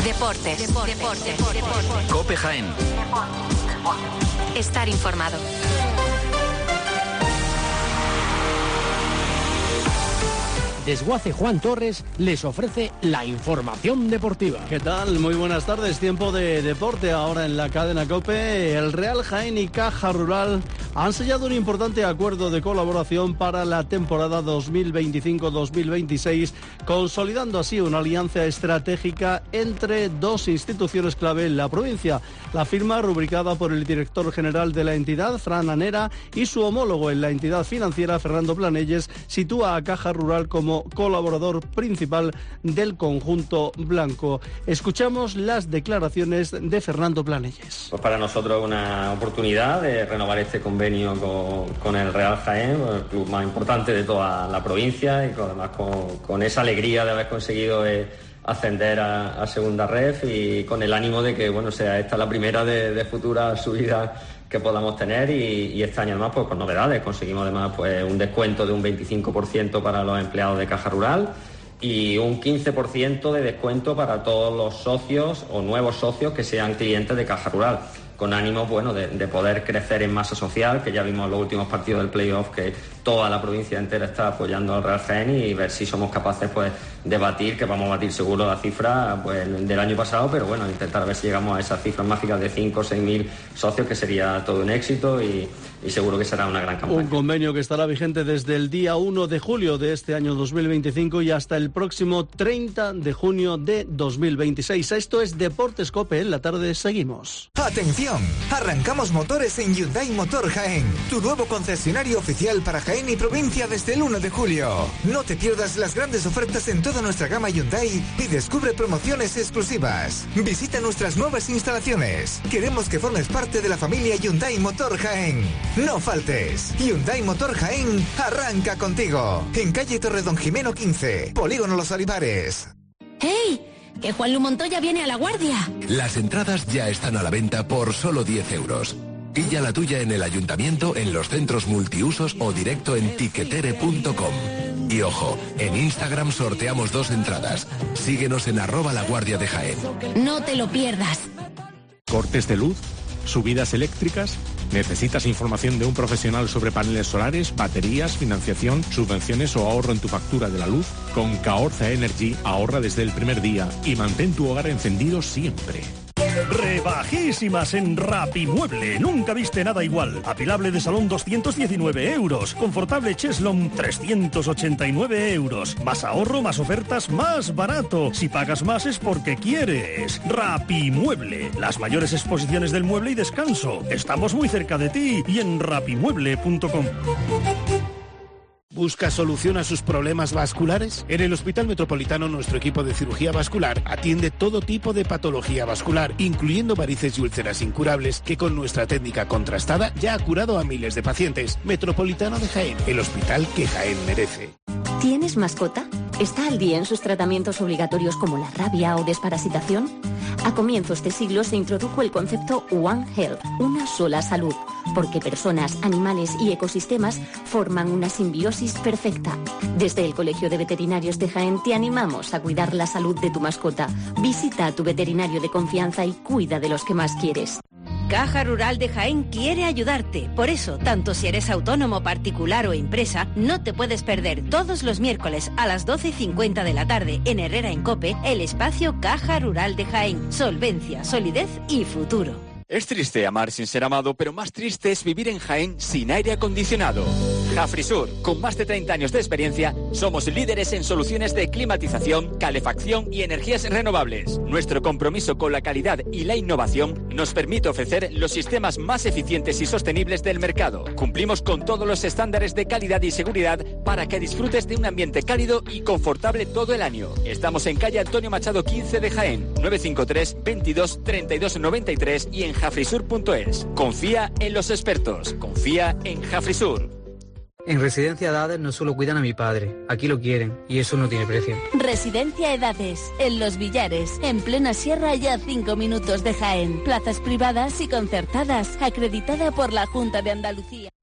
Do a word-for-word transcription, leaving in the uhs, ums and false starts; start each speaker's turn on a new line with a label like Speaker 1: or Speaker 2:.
Speaker 1: Deportes. Deportes. Deportes. Deportes.
Speaker 2: COPE Jaén.
Speaker 1: Estar informado.
Speaker 3: Desguace Juan Torres les ofrece la información deportiva.
Speaker 4: ¿Qué tal? Muy buenas tardes. Tiempo de deporte ahora en la cadena COPE. El Real Jaén y Caja Rural han sellado un importante acuerdo de colaboración para la temporada dos mil veinticinco dos mil veintiséis, consolidando así una alianza estratégica entre dos instituciones clave en la provincia. La firma, rubricada por el director general de la entidad, Fran Anera, y su homólogo en la entidad financiera, Fernando Planelles, sitúa a Caja Rural como colaborador principal del conjunto blanco. Escuchamos las declaraciones de Fernando Planelles.
Speaker 5: Pues para nosotros es una oportunidad de renovar este convenio con, con el Real Jaén, el club más importante de toda la provincia, y con, además con, con esa alegría de haber conseguido eh, ascender a, a segunda ref, y con el ánimo de que bueno sea esta la primera de, de futuras subidas que podamos tener, y, y este año además pues con novedades. Conseguimos además pues un descuento de un veinticinco por ciento para los empleados de Caja Rural y un quince por ciento de descuento para todos los socios o nuevos socios que sean clientes de Caja Rural, con ánimo bueno de, de poder crecer en masa social, que ya vimos en los últimos partidos del playoff que toda la provincia entera está apoyando al Real Jaén, y ver si somos capaces pues de batir, que vamos a batir seguro la cifra pues del año pasado, pero bueno, intentar ver si llegamos a esas cifras mágicas de cinco o seis mil socios, que sería todo un éxito, y, y seguro que será una gran campaña.
Speaker 4: Un convenio que estará vigente desde el día uno de julio de este año dos mil veinticinco y hasta el próximo treinta de junio de dos mil veintiséis. Esto es Deportes COPE. En la tarde seguimos.
Speaker 6: ¡Atención! Arrancamos motores en Hyundai Motor Jaén, tu nuevo concesionario oficial para Jaén y provincia desde el uno de julio. No te pierdas las grandes ofertas en toda nuestra gama Hyundai y descubre promociones exclusivas. Visita nuestras nuevas instalaciones. Queremos que formes parte de la familia Hyundai Motor Jaén. No faltes. Hyundai Motor Jaén arranca contigo. En calle Torredón Jimeno quince, Polígono Los Olivares.
Speaker 7: ¡Hey! ¡Que Juan Lu Montoya viene a La Guardia!
Speaker 8: Las entradas ya están a la venta por solo diez euros. Pilla la tuya en el ayuntamiento, en los centros multiusos o directo en tiquetere punto com. Y ojo, en Instagram sorteamos dos entradas. Síguenos en arroba La Guardia de Jaén.
Speaker 7: No te lo pierdas.
Speaker 9: ¿Cortes de luz? ¿Subidas eléctricas? ¿Necesitas información de un profesional sobre paneles solares, baterías, financiación, subvenciones o ahorro en tu factura de la luz? Con Caorza Energy ahorra desde el primer día y mantén tu hogar encendido siempre.
Speaker 10: Rebajísimas en Rapimueble. Nunca viste nada igual. Apilable de salón doscientos diecinueve euros. Confortable cheslón trescientos ochenta y nueve euros. Más ahorro, más ofertas, más barato. Si pagas más es porque quieres. Rapimueble. Las mayores exposiciones del mueble y descanso. Estamos muy cerca de ti y en rapimueble punto com.
Speaker 11: ¿Busca solución a sus problemas vasculares? En el Hospital Metropolitano nuestro equipo de cirugía vascular atiende todo tipo de patología vascular, incluyendo varices y úlceras incurables, que con nuestra técnica contrastada ya ha curado a miles de pacientes. Metropolitano de Jaén, el hospital que Jaén merece.
Speaker 12: ¿Tienes mascota? ¿Está al día en sus tratamientos obligatorios como la rabia o desparasitación? A comienzos de siglo se introdujo el concepto One Health, una sola salud, porque personas, animales y ecosistemas forman una simbiosis perfecta. Desde el Colegio de Veterinarios de Jaén te animamos a cuidar la salud de tu mascota. Visita a tu veterinario de confianza y cuida de los que más quieres.
Speaker 13: Caja Rural de Jaén quiere ayudarte. Por eso, tanto si eres autónomo, particular o empresa, no te puedes perder todos los miércoles a las doce y cincuenta de la tarde en Herrera en COPE el espacio Caja Rural de Jaén. Solvencia, solidez y futuro.
Speaker 14: Es triste amar sin ser amado, pero más triste es vivir en Jaén sin aire acondicionado. Jafrisur, con más de treinta años de experiencia, somos líderes en soluciones de climatización, calefacción y energías renovables. Nuestro compromiso con la calidad y la innovación nos permite ofrecer los sistemas más eficientes y sostenibles del mercado. Cumplimos con todos los estándares de calidad y seguridad para que disfrutes de un ambiente cálido y confortable todo el año. Estamos en calle Antonio Machado quince de Jaén, nueve cinco tres, veintidós, treinta y dos, noventa y tres y en jafrisur punto es. Confía en los expertos. Confía en Jafrisur.
Speaker 15: En Residencia Edades no solo cuidan a mi padre, aquí lo quieren y eso no tiene precio.
Speaker 7: Residencia Edades, en Los Villares, en plena sierra y a cinco minutos de Jaén. Plazas privadas y concertadas, acreditada por la Junta de Andalucía.